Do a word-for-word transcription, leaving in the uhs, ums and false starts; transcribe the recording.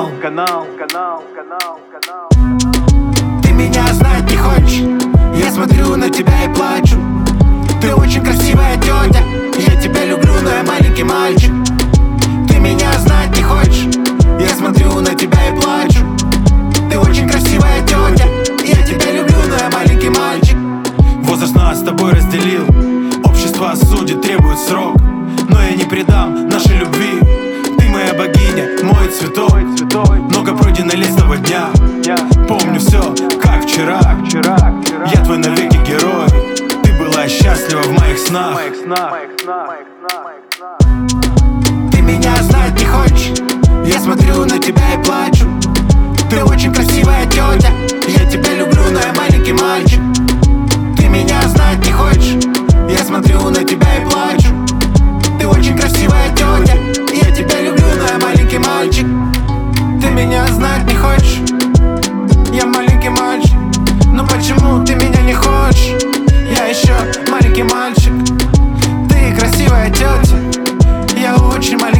канал, канал, канал, канал, канал. Ты меня знать не хочешь, я смотрю на тебя и плачу. Ты очень красивая тетя, я тебя люблю, но я маленький мальчик. Ты меня знать не хочешь, я смотрю на тебя и плачу. Ты очень красивая тетя, я тебя люблю, но я маленький мальчик. Возраст нас с тобой разделил, общество осудит, требует срок. Но я не предам нашей любви. Ты моя богиня, мой цветок. Много пройденной лестного дня. Помню все, как вчера. Я твой навеки герой. Ты была счастлива в моих снах. Ты меня знать не хочешь, я смотрю на тебя и плачу. Ты очень красивая тетя, я тебя люблю, но я маленький мальчик. Ты меня знать не хочешь, я смотрю на тебя и плачу. Ты очень красивая тетя, я тебя люблю, но я маленький мальчик. Ты меня знать не хочешь, я маленький мальчик. Но почему ты меня не хочешь? Я еще маленький мальчик. Ты красивая тетя, я очень маленький